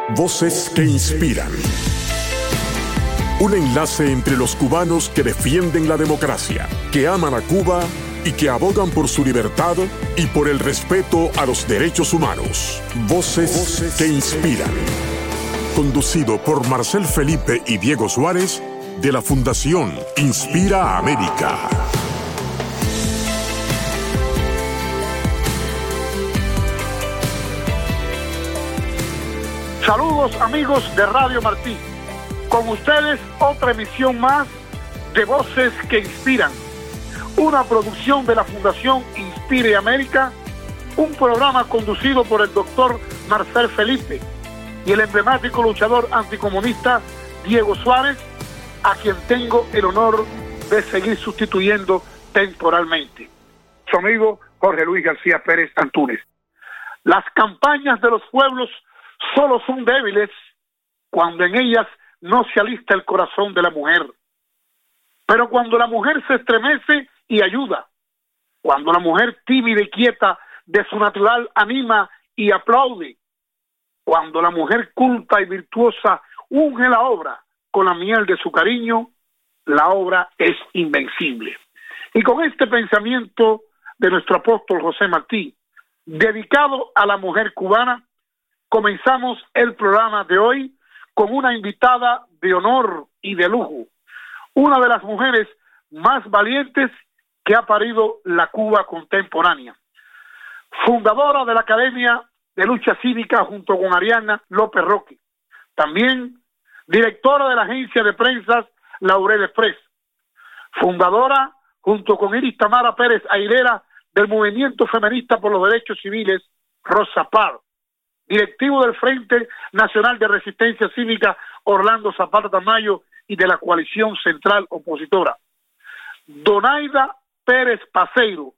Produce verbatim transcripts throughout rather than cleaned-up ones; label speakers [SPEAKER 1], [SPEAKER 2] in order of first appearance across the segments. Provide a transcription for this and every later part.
[SPEAKER 1] Voces que inspiran. Un enlace entre los cubanos que defienden la democracia, que aman a Cuba y que abogan por su libertad y por el respeto a los derechos humanos. Voces, Voces que inspiran. Conducido por Marcel Felipe y Diego Suárez, de la Fundación Inspira América.
[SPEAKER 2] Saludos amigos de Radio Martí. Con ustedes otra emisión más de Voces que Inspiran. Una producción de la Fundación Inspire América, un programa conducido por el doctor Marcel Felipe y el emblemático luchador anticomunista Diego Suárez, a quien tengo el honor de seguir sustituyendo temporalmente. Su amigo Jorge Luis García Pérez Antúnez. Las campañas de los pueblos solo son débiles cuando en ellas no se alista el corazón de la mujer. Pero cuando la mujer se estremece y ayuda, cuando la mujer tímida y quieta de su natural anima y aplaude, cuando la mujer culta y virtuosa unge la obra con la miel de su cariño, la obra es invencible. Y con este pensamiento de nuestro apóstol José Martí, dedicado a la mujer cubana, comenzamos el programa de hoy con una invitada de honor y de lujo, una de las mujeres más valientes que ha parido la Cuba contemporánea. Fundadora de la Academia de Lucha Cívica junto con Ariana López Roque. También directora de la agencia de prensas Laurel Express. Fundadora junto con Iris Tamara Pérez Airera del Movimiento Feminista por los Derechos Civiles Rosa Parks. Directivo del Frente Nacional de Resistencia Cívica Orlando Zapata Tamayo y de la Coalición Central Opositora. Donaida Pérez Paseiro,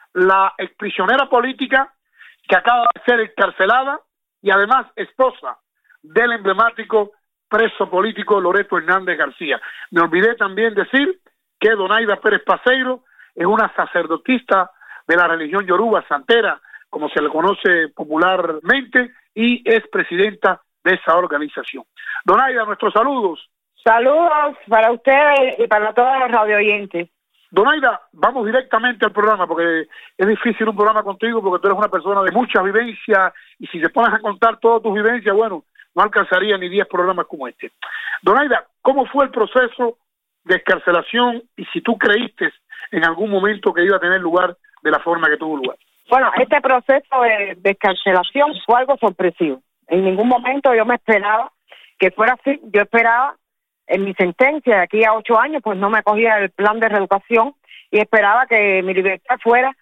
[SPEAKER 2] la exprisionera política que acaba de ser encarcelada y además esposa del emblemático preso político Loreto Hernández García. Me olvidé también decir que Donaida Pérez Paseiro es una sacerdotista de la religión yoruba, santera, como se le conoce popularmente, y es presidenta de esa organización. Donaida, nuestros saludos.
[SPEAKER 3] Saludos para ustedes y para todos los radio oyentes.
[SPEAKER 2] Donaida, vamos directamente al programa, porque es difícil un programa contigo, porque tú eres una persona de mucha vivencia, y si te pones a contar todas tus vivencias, bueno, no alcanzaría ni diez programas como este. Donaida, ¿cómo fue el proceso de excarcelación y si tú creíste en algún momento que iba a tener lugar de la forma que tuvo lugar?
[SPEAKER 3] Bueno, este proceso de, de excarcelación fue algo sorpresivo. En ningún momento yo me esperaba que fuera así. Yo esperaba, en mi sentencia de aquí a ocho años, pues no me cogía el plan de reeducación y esperaba que mi libertad fuera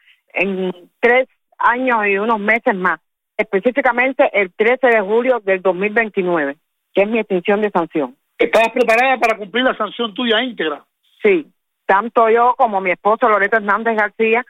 [SPEAKER 3] en tres años y unos meses más. Específicamente el trece de julio del dos mil veintinueve, que es mi extinción de sanción.
[SPEAKER 2] ¿Estabas preparada para cumplir la sanción tuya íntegra?
[SPEAKER 3] Sí, tanto yo como mi esposo Loreto Hernández García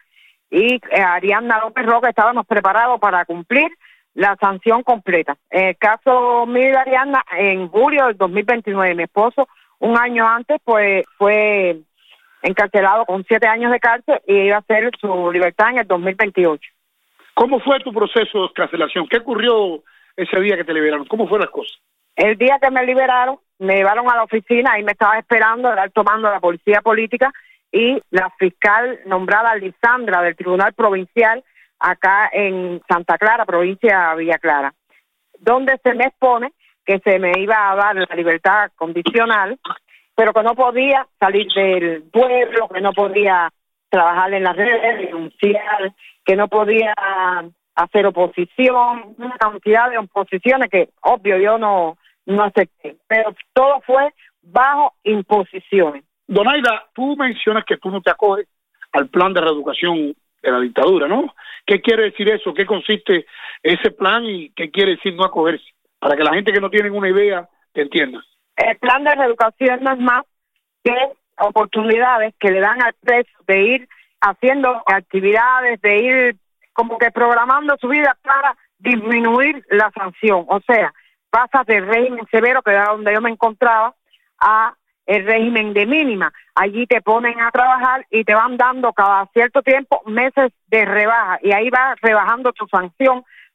[SPEAKER 3] y eh, Ariana López Roque estábamos preparados para cumplir la sanción completa. En el caso mío y Ariana, en julio del dos mil veintinueve, mi esposo, un año antes, pues fue encarcelado con siete años de cárcel y iba a hacer su libertad en el dos mil veintiocho.
[SPEAKER 2] ¿Cómo fue tu proceso de excarcelación? ¿Qué ocurrió ese día que te liberaron? ¿Cómo fueron las cosas?
[SPEAKER 3] El día que me liberaron, me llevaron a la oficina y me estaba esperando, era tomando la policía política y la fiscal nombrada Lisandra del Tribunal Provincial acá en Santa Clara, provincia de Villa Clara, donde se me expone que se me iba a dar la libertad condicional, pero que no podía salir del pueblo, que no podía trabajar en las redes, denunciar, que no podía hacer oposición, una cantidad de oposiciones que, obvio, yo no, no acepté, pero todo fue bajo imposiciones.
[SPEAKER 2] Donaida, tú mencionas que tú no te acoges al plan de reeducación de la dictadura, ¿no? ¿Qué quiere decir eso? ¿Qué consiste ese plan y qué quiere decir no acogerse? Para que la gente que no tiene una idea te entienda.
[SPEAKER 3] El plan de reeducación no es más que oportunidades que le dan al preso de ir haciendo actividades, de ir como que programando su vida para disminuir la sanción. O sea, pasas del régimen severo, que era donde yo me encontraba, a el régimen de mínima. Allí te ponen a trabajar y te van dando cada cierto tiempo meses de rebaja y ahí vas rebajando tu sanción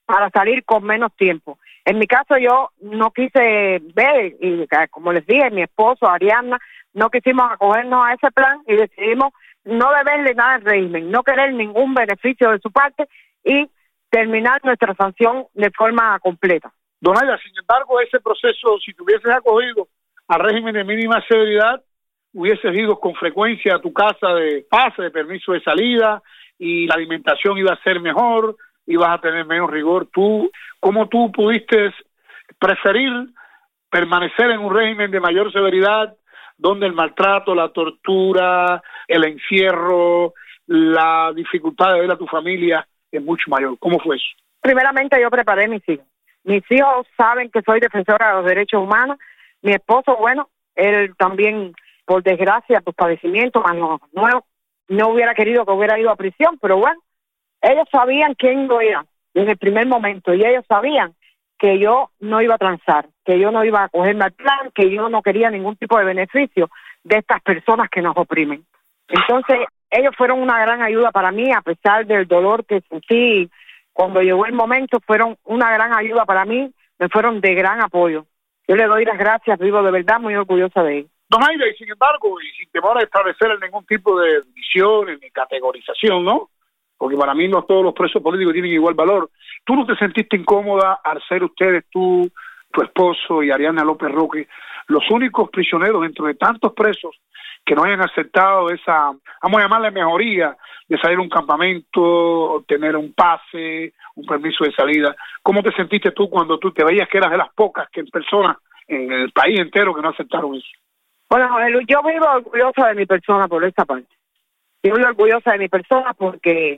[SPEAKER 3] para salir con menos tiempo. En mi caso yo no quise ver, y como les dije, mi esposo, Ariadna, no quisimos acogernos a ese plan y decidimos no deberle nada al régimen, no querer ningún beneficio de su parte y terminar nuestra sanción de forma completa.
[SPEAKER 2] Donaida, sin embargo, ese proceso, si te hubieses acogido al régimen de mínima severidad, hubieses ido con frecuencia a tu casa de pase, de permiso de salida, y la alimentación iba a ser mejor, ibas a tener menos rigor. Tú, ¿cómo tú pudiste preferir permanecer en un régimen de mayor severidad, donde el maltrato, la tortura, el encierro, la dificultad de ver a tu familia es mucho mayor? ¿Cómo fue eso?
[SPEAKER 3] Primeramente yo preparé a mis hijos. Mis hijos saben que soy defensora de los derechos humanos. Mi esposo, bueno, él también, por desgracia, por padecimiento, más no, no, no hubiera querido que hubiera ido a prisión, pero bueno, ellos sabían quién yo era en el primer momento y ellos sabían que yo no iba a transar, que yo no iba a cogerme al plan, que yo no quería ningún tipo de beneficio de estas personas que nos oprimen. Entonces, ellos fueron una gran ayuda para mí, a pesar del dolor que sentí cuando llegó el momento, fueron una gran ayuda para mí, me fueron de gran apoyo. Yo le doy las gracias, vivo de verdad muy orgullosa de ellos.
[SPEAKER 2] Donaida, y sin embargo, y sin temor a establecer ningún tipo de divisiones ni categorización, ¿no? Porque para mí no todos los presos políticos tienen igual valor. ¿Tú no te sentiste incómoda al ser ustedes, tú, tu esposo y Ariadna López Roque, los únicos prisioneros dentro de tantos presos que no hayan aceptado esa, vamos a llamarle mejoría, de salir a un campamento, obtener un pase, un permiso de salida? ¿Cómo te sentiste tú cuando tú te veías que eras de las pocas que en persona, en el país entero, que no aceptaron eso?
[SPEAKER 3] Bueno, yo vivo orgullosa de mi persona por esta parte. Yo vivo orgullosa de mi persona porque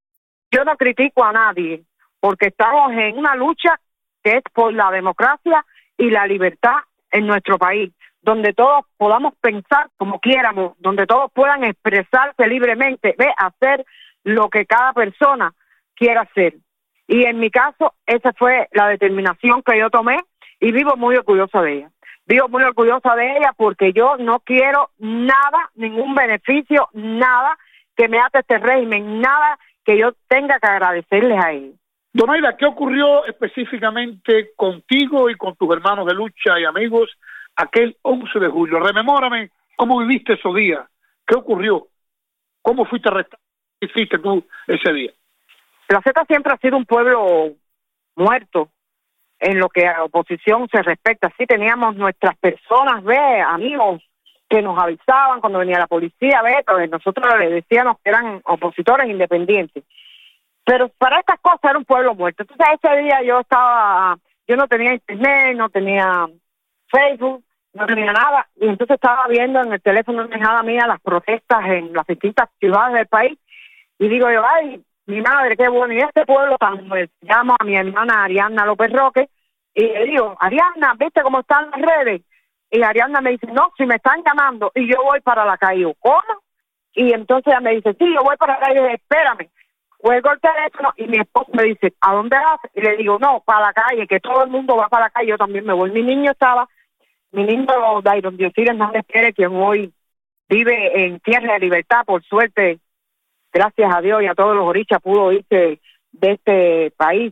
[SPEAKER 3] yo no critico a nadie, porque estamos en una lucha que es por la democracia y la libertad en nuestro país, donde todos podamos pensar como quieramos, donde todos puedan expresarse libremente, ve, hacer lo que cada persona quiera hacer. Y en mi caso, esa fue la determinación que yo tomé y vivo muy orgullosa de ella. Vivo muy orgullosa de ella porque yo no quiero nada, ningún beneficio, nada que me ate este régimen, nada que yo tenga que agradecerles a ellos.
[SPEAKER 2] Donaida, ¿qué ocurrió específicamente contigo y con tus hermanos de lucha y amigos aquel once de julio? Rememórame cómo viviste esos días, qué ocurrió, cómo fuiste arrestado, qué hiciste tú ese día.
[SPEAKER 3] La Z siempre ha sido un pueblo muerto en lo que a oposición se respecta. Sí teníamos nuestras personas, ve, amigos, que nos avisaban cuando venía la policía, ve, pero nosotros les decíamos que eran opositores independientes. Pero para estas cosas era un pueblo muerto. Entonces ese día yo estaba, yo no tenía internet, no tenía Facebook, no tenía nada, y entonces estaba viendo en el teléfono de mi hija mía las protestas en las distintas ciudades del país, y digo yo, ay, mi madre, qué bueno, y este pueblo tan bueno. Llamo a mi hermana Ariadna López Roque, y le digo, Ariadna, ¿viste cómo están las redes? Y Ariadna me dice, no, si me están llamando, y yo voy para la calle. ¿Cómo? Y entonces ella me dice, sí, yo voy para la calle, y yo, espérame. Cuelgo el teléfono y mi esposo me dice, ¿a dónde vas? Y le digo, no, para la calle, que todo el mundo va para la calle, yo también me voy. Mi niño estaba, mi niño Dairon Diosir Hernández Pérez, quien hoy vive en tierra de libertad, por suerte, gracias a Dios y a todos los orichas, pudo irse de este país,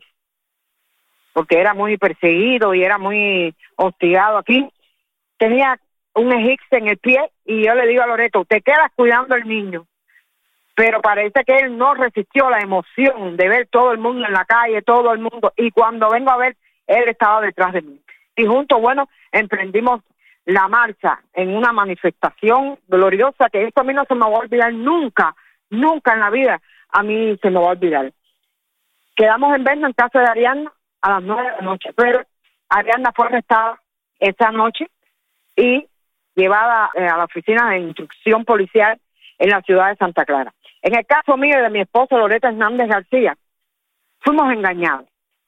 [SPEAKER 3] porque era muy perseguido y era muy hostigado aquí. Tenía un egipcio en el pie y yo le digo a Loreto, te quedas cuidando al niño. Pero parece que él no resistió la emoción de ver todo el mundo en la calle, todo el mundo, y cuando vengo a ver, él estaba detrás de mí. Y juntos, bueno, emprendimos la marcha en una manifestación gloriosa que esto a mí no se me va a olvidar nunca, nunca en la vida, a mí se me va a olvidar. Quedamos en vernos en casa de Ariadna a las nueve de la noche, pero Ariadna fue arrestada esa noche y llevada eh, a la oficina de instrucción policial en la ciudad de Santa Clara. En el caso mío y de mi esposo Loreto Hernández García, fuimos engañados.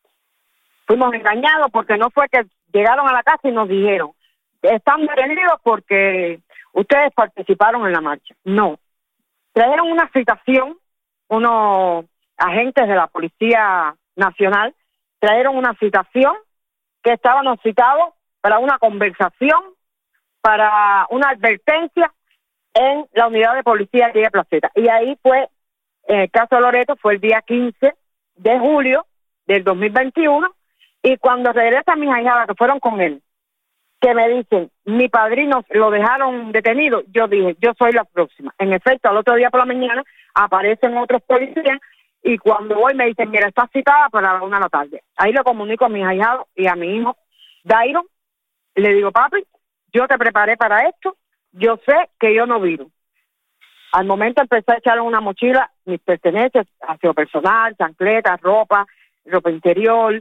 [SPEAKER 3] Fuimos engañados porque no fue que llegaron a la casa y nos dijeron, están detenidos porque ustedes participaron en la marcha. No. Trajeron una citación, unos agentes de la Policía Nacional, trajeron una citación que estábamos citados para una conversación, para una advertencia en la unidad de policía de Placeta. Y ahí fue, en el caso de Loreto, fue el día quince de julio del dos mil veintiuno, y cuando regresan mis ahijadas que fueron con él, que me dicen, mi padrino lo dejaron detenido, yo dije, yo soy la próxima. En efecto, al otro día por la mañana aparecen otros policías, y cuando voy me dicen, mira, está citada para la una de la tarde. Ahí lo comunico a mis ahijados y a mi hijo, Dairo, le digo, papi, yo te preparé para esto, yo sé que yo no viro. Al momento empecé a echar en una mochila mis pertenencias, aseo personal, chancletas, ropa, ropa interior,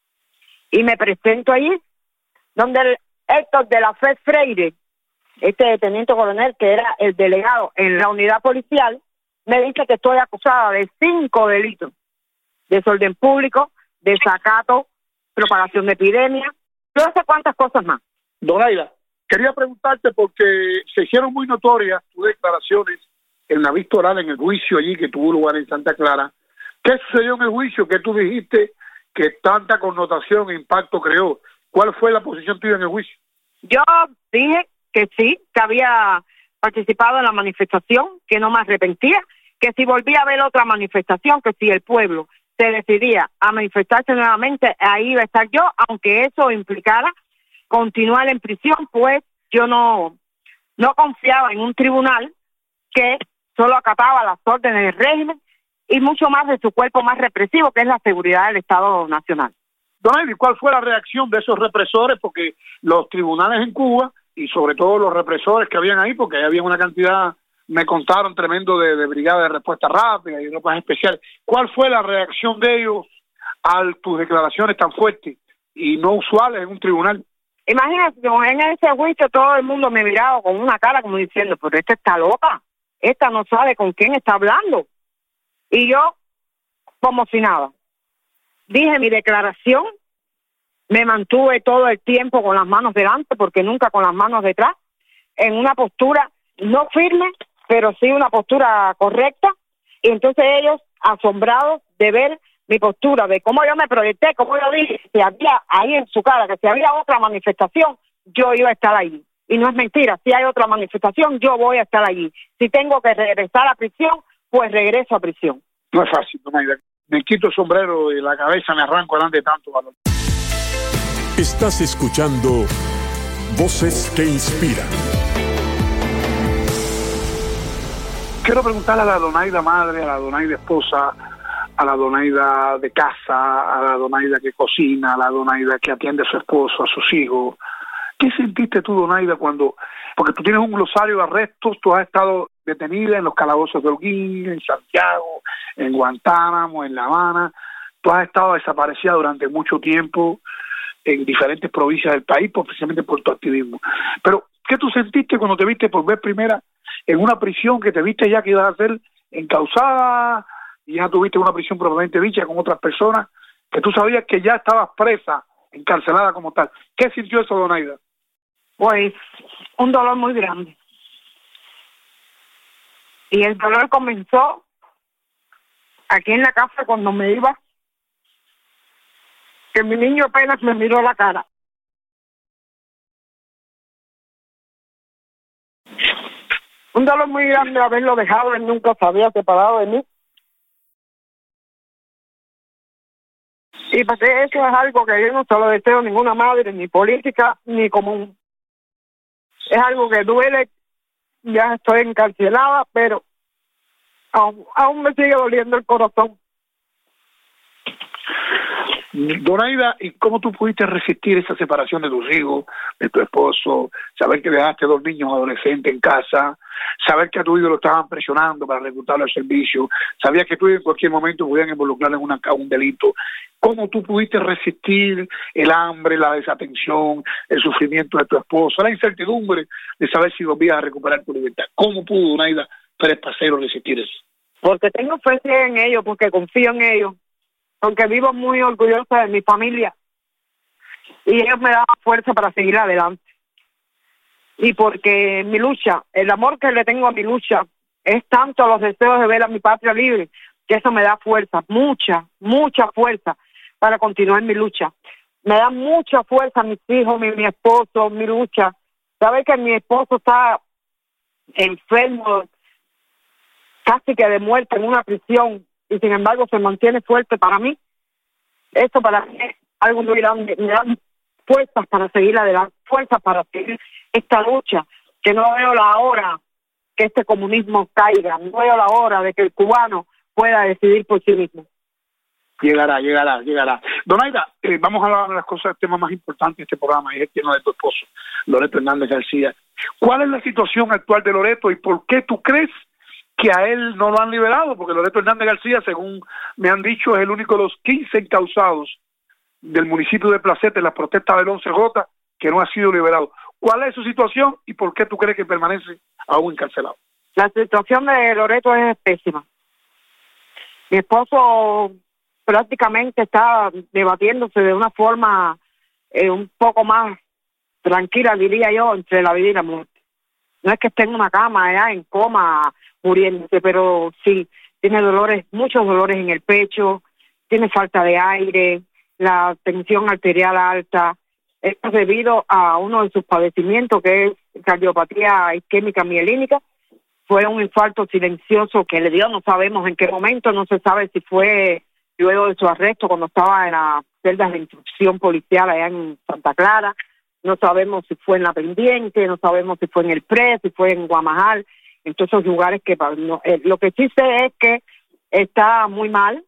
[SPEAKER 3] y me presento allí, donde el Héctor de la Fe Freire, este teniente coronel que era el delegado en la unidad policial, me dice que estoy acusada de cinco delitos: desorden público, desacato, propagación de epidemia, no sé cuántas cosas más.
[SPEAKER 2] Donaida, quería preguntarte porque se hicieron muy notorias tus declaraciones en la vista oral, en el juicio allí que tuvo lugar en Santa Clara. ¿Qué sucedió en el juicio que tú dijiste que tanta connotación e impacto creó? ¿Cuál fue la posición tuya en el juicio?
[SPEAKER 3] Yo dije que sí, que había participado en la manifestación, que no me arrepentía, que si volvía a ver otra manifestación, que si el pueblo se decidía a manifestarse nuevamente, ahí iba a estar yo, aunque eso implicara continuar en prisión, pues yo no, no confiaba en un tribunal que solo acataba las órdenes del régimen y mucho más de su cuerpo más represivo, que es la seguridad del Estado Nacional.
[SPEAKER 2] Donaida, ¿cuál fue la reacción de esos represores? Porque los tribunales en Cuba, y sobre todo los represores que habían ahí, porque había una cantidad, me contaron, tremendo de, de brigadas de respuesta rápida y tropas especiales. ¿Cuál fue la reacción de ellos a tus declaraciones tan fuertes y no usuales en un tribunal?
[SPEAKER 3] Imagínate, en ese juicio todo el mundo me miraba con una cara como diciendo, pero esta está loca, esta no sabe con quién está hablando. Y yo, como si nada, dije mi declaración, me mantuve todo el tiempo con las manos delante, porque nunca con las manos detrás, en una postura no firme, pero sí una postura correcta, y entonces ellos, asombrados de ver mi postura, de cómo yo me proyecté, cómo yo dije, si había ahí en su cara, que si había otra manifestación, yo iba a estar allí. Y no es mentira, si hay otra manifestación, yo voy a estar allí. Si tengo que regresar a prisión, pues regreso a prisión.
[SPEAKER 2] No es fácil, Donaida. Me quito el sombrero y la cabeza me arranco delante de tanto valor.
[SPEAKER 1] Estás escuchando Voces que Inspiran.
[SPEAKER 2] Quiero preguntarle a la Donaida madre, a la Donaida esposa, a la Donaida de casa, a la Donaida que cocina, a la Donaida que atiende a su esposo, a sus hijos. ¿Qué sentiste tú, Donaida, cuando, porque tú tienes un glosario de arrestos, tú has estado detenida en los calabozos de Holguín, en Santiago, en Guantánamo, en La Habana, tú has estado desaparecida durante mucho tiempo en diferentes provincias del país, precisamente por tu activismo. Pero, ¿qué tú sentiste cuando te viste por vez primera en una prisión, que te viste ya que ibas a ser encausada y ya tuviste una prisión propiamente dicha con otras personas, que tú sabías que ya estabas presa, encarcelada como tal? ¿Qué sintió eso, Donaida?
[SPEAKER 3] Pues un dolor muy grande. Y el dolor comenzó aquí en la casa cuando me iba, que mi niño apenas me miró la cara. Un dolor muy grande haberlo dejado, él nunca se había separado de mí. Y pues eso es algo que yo no se lo deseo a ninguna madre, ni política, ni común. Es algo que duele, ya estoy encarcelada, pero aún, aún me sigue doliendo el corazón.
[SPEAKER 2] Donaida, ¿y cómo tú pudiste resistir esa separación de tus hijos, de tu esposo, saber que dejaste dos niños adolescentes en casa, saber que a tu hijo lo estaban presionando para reclutarlo al servicio, sabías que tú en cualquier momento podían involucrarlo en una, un delito? ¿Cómo tú pudiste resistir el hambre, la desatención, el sufrimiento de tu esposo, la incertidumbre de saber si volvías a recuperar tu libertad? ¿Cómo pudo Donaida Pérez Parcero resistir eso?
[SPEAKER 3] Porque tengo fe en ellos, porque confío en ellos, porque vivo muy orgullosa de mi familia y ellos me dan fuerza para seguir adelante. Y porque mi lucha, el amor que le tengo a mi lucha es tanto los deseos de ver a mi patria libre, que eso me da fuerza, mucha, mucha fuerza para continuar mi lucha. Me da mucha fuerza mis hijos, mi, mi esposo, mi lucha. Saber que mi esposo está enfermo, casi que de muerte en una prisión, y sin embargo se mantiene fuerte para mí, Eso para mí es algo muy grande, me dan fuerzas para seguir adelante, fuerzas para seguir esta lucha, que no veo la hora que este comunismo caiga, no veo la hora de que el cubano pueda decidir por sí mismo.
[SPEAKER 2] Llegará, llegará, llegará. Donaida, eh, vamos a hablar de las cosas, el tema más importante de este programa, y es el tema de tu esposo, Loreto Hernández García. ¿Cuál es la situación actual de Loreto y por qué tú crees que a él no lo han liberado? Porque Loreto Hernández García, según me han dicho, es el único de los quince encausados del municipio de Placete en las protestas del once J que no ha sido liberado. ¿Cuál es su situación y por qué tú crees que permanece aún encarcelado?
[SPEAKER 3] La situación de Loreto es pésima. Mi esposo prácticamente está debatiéndose de una forma eh, un poco más tranquila, diría yo, entre la vida y la muerte. No es que esté en una cama, ya en coma, muriéndose, pero sí, tiene dolores, muchos dolores en el pecho, tiene falta de aire, la tensión arterial alta. Esto es debido a uno de sus padecimientos, que es cardiopatía isquémica mielínica. Fue un infarto silencioso que le dio, no sabemos en qué momento, no se sabe si fue luego de su arresto, cuando estaba en las celdas de instrucción policial allá en Santa Clara. No sabemos si fue en La Pendiente, no sabemos si fue en el P R E, si fue en Guamajal, en todos esos lugares que... No, eh, lo que sí sé es que está muy mal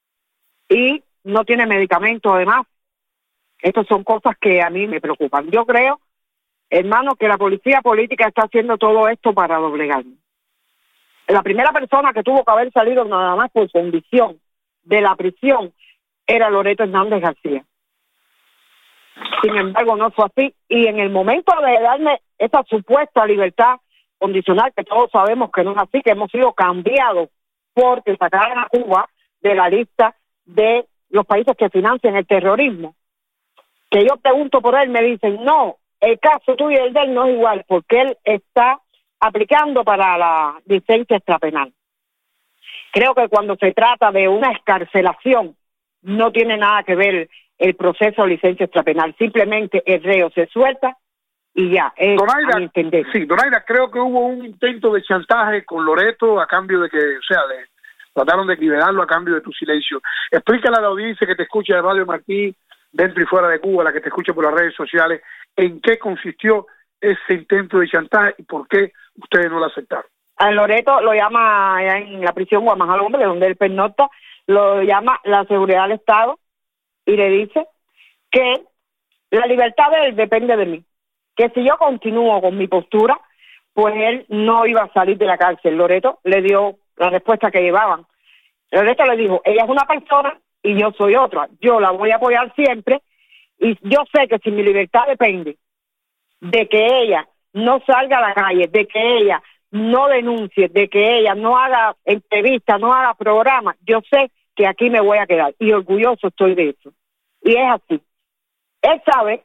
[SPEAKER 3] y no tiene medicamento, además. Estas son cosas que a mí me preocupan. Yo creo, hermano, que la policía política está haciendo todo esto para doblegarme. La primera persona que tuvo que haber salido nada más por condición de la prisión era Loreto Hernández García. Sin embargo, no fue así. Y en el momento de darme esa supuesta libertad condicional, que todos sabemos que no es así, que hemos sido cambiados porque sacaron a Cuba de la lista de los países que financian el terrorismo, que yo pregunto por él, me dicen, no, el caso tuyo y el de él no es igual, porque él está aplicando para la licencia extrapenal. Creo que cuando se trata de una excarcelación, no tiene nada que ver el proceso de licencia extrapenal, simplemente el reo se suelta y ya, es
[SPEAKER 2] Donaida,
[SPEAKER 3] a mi entender.
[SPEAKER 2] Sí, Donaida, creo que hubo un intento de chantaje con Loreto a cambio de que, o sea, de, trataron de liberarlo a cambio de tu silencio. Explícale a la audiencia que te escucha de Radio Martí, dentro y fuera de Cuba, la que te escucha por las redes sociales, en qué consistió ese intento de chantaje y por qué ustedes no lo aceptaron.
[SPEAKER 3] A Loreto lo llama allá en la prisión Guamajal, hombre, donde él pernocta, lo llama la seguridad del Estado y le dice que la libertad de él depende de mí, que si yo continúo con mi postura, pues él no iba a salir de la cárcel. Loreto le dio la respuesta que llevaban. Loreto le dijo, ella es una persona y yo soy otra, yo la voy a apoyar siempre y yo sé que si mi libertad depende de que ella no salga a la calle, de que ella no denuncie, de que ella no haga entrevistas, no haga programas, yo sé que aquí me voy a quedar y orgulloso estoy de eso. Y es así. Él sabe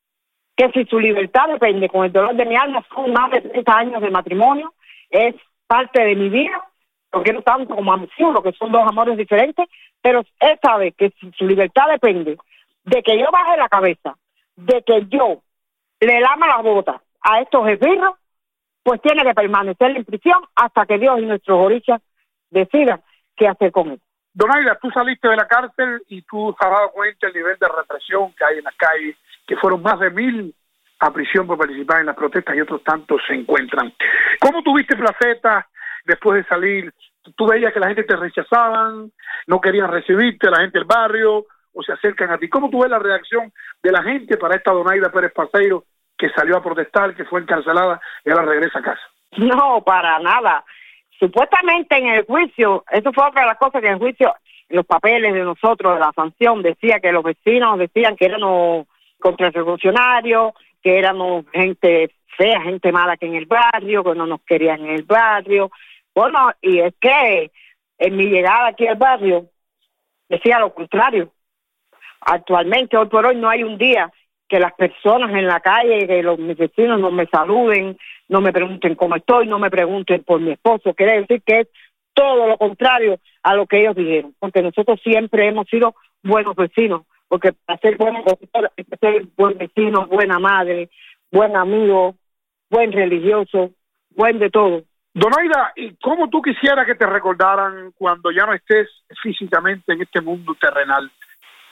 [SPEAKER 3] que si su libertad depende, con el dolor de mi alma, son más de treinta años de matrimonio, es parte de mi vida, lo quiero tanto como a mis hijos, que son dos amores diferentes, pero él sabe que si su libertad depende de que yo baje la cabeza, de que yo le lama las botas a estos esbirros, pues tiene que permanecer en prisión hasta que Dios y nuestros orillas decidan qué hacer con él.
[SPEAKER 2] Donaida, tú saliste de la cárcel y tú has dado cuenta del nivel de represión que hay en las calles, que fueron más de mil a prisión por participar en las protestas y otros tantos se encuentran. ¿Cómo tuviste Placeta después de salir? ¿Tú veías que la gente te rechazaban, no querían recibirte, la gente del barrio, o se acercan a ti? ¿Cómo tú ves la reacción de la gente para esta Donaida Pérez Parceiro que salió a protestar, que fue encarcelada y ahora regresa a casa?
[SPEAKER 3] No, para nada. Supuestamente en el juicio, eso fue otra de las cosas que en el juicio, los papeles de nosotros, de la sanción, decía que los vecinos decían que éramos contrarrevolucionarios, que éramos gente fea, gente mala que en el barrio, que no nos querían en el barrio. Bueno, y es que en mi llegada aquí al barrio decía lo contrario. Actualmente, hoy por hoy, no hay un día que las personas en la calle, que los mis vecinos no me saluden, no me pregunten cómo estoy, no me pregunten por mi esposo. Quiere decir que es todo lo contrario a lo que ellos dijeron, porque nosotros siempre hemos sido buenos vecinos, porque para ser buenos vecinos hay que ser buen vecino, buena madre, buen amigo, buen religioso, buen de todo.
[SPEAKER 2] Donaida, ¿y cómo tú quisieras que te recordaran cuando ya no estés físicamente en este mundo terrenal?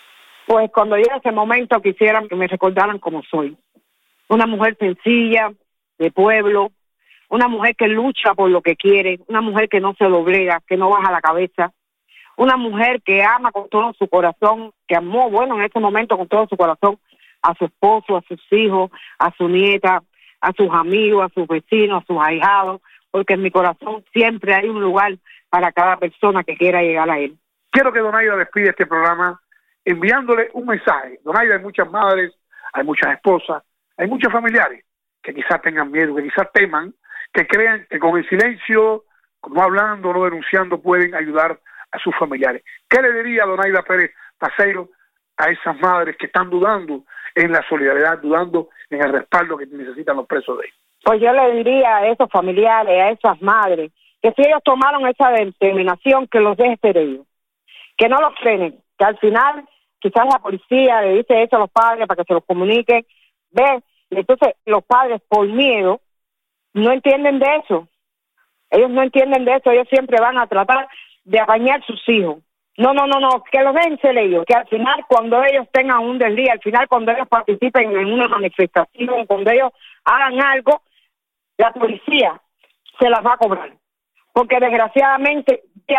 [SPEAKER 3] Pues cuando llegue ese momento quisiera que me recordaran como soy. Una mujer sencilla, de pueblo, una mujer que lucha por lo que quiere, una mujer que no se doblega, que no baja la cabeza, una mujer que ama con todo su corazón, que amó, bueno, en ese momento con todo su corazón a su esposo, a sus hijos, a su nieta, a sus amigos, a sus vecinos, a sus ahijados, porque en mi corazón siempre hay un lugar para cada persona que quiera llegar a él.
[SPEAKER 2] Quiero que Donaida despide este programa enviándole un mensaje. Donaida, hay muchas madres, hay muchas esposas, hay muchos familiares que quizás tengan miedo, que quizás teman, que crean que con el silencio, no hablando, no denunciando, pueden ayudar a sus familiares. ¿Qué le diría Donaida Pérez Paceiro a esas madres que están dudando en la solidaridad, dudando en el respaldo que necesitan los presos de ellos?
[SPEAKER 3] Pues yo le diría a esos familiares, a esas madres, que si ellos tomaron esa determinación, que los deje ser ellos, que no los frenen, que al final quizás la policía le dice eso a los padres para que se los comuniquen, ve, y entonces los padres por miedo no entienden de eso, ellos no entienden de eso, ellos siempre van a tratar de apañar a sus hijos. No, no, no, no, que los dejen ser ellos, que al final cuando ellos tengan un desliz, al final cuando ellos participen en una manifestación, cuando ellos hagan algo, la policía se las va a cobrar, porque desgraciadamente ya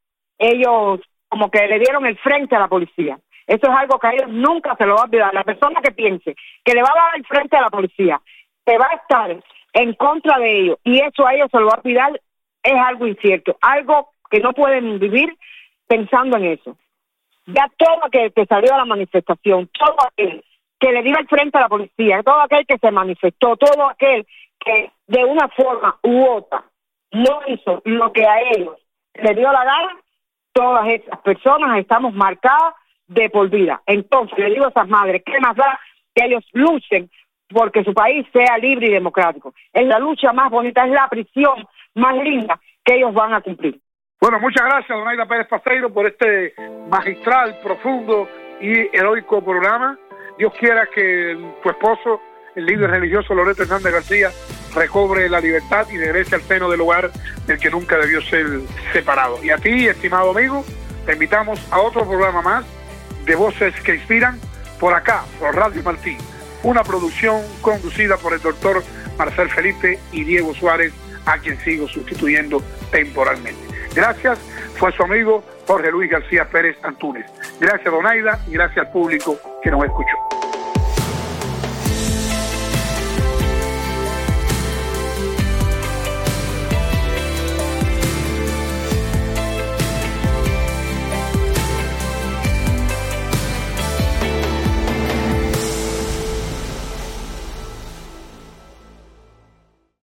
[SPEAKER 3] ellos como que le dieron el frente a la policía. Eso es algo que a ellos nunca se lo va a olvidar. La persona que piense que le va a dar el frente a la policía, que va a estar en contra de ellos, y eso a ellos se lo va a olvidar, es algo incierto, algo que no pueden vivir pensando en eso. Ya todo aquel que salió a la manifestación, todo aquel que le dio el frente a la policía, todo aquel que se manifestó, todo aquel que de una forma u otra no hizo lo que a ellos le dio la gana, todas esas personas estamos marcadas de por vida. Entonces le digo a esas madres, ¿qué más da que ellos luchen porque su país sea libre y democrático? Es la lucha más bonita, es la prisión más linda que ellos van a cumplir.
[SPEAKER 2] Bueno, muchas gracias, Donaida Pérez Paceiro, por este magistral, profundo y heroico programa. Dios quiera que tu esposo, el líder religioso Loreto Hernández García, recobre la libertad y regrese al seno del hogar del que nunca debió ser separado. Y a ti, estimado amigo, te invitamos a otro programa más de Voces que Inspiran, por acá, por Radio Martí, una producción conducida por el doctor Marcel Felipe y Diego Suárez, a quien sigo sustituyendo temporalmente. Gracias, fue su amigo Jorge Luis García Pérez Antúnez. Gracias, Donaida, y gracias al público que nos escuchó.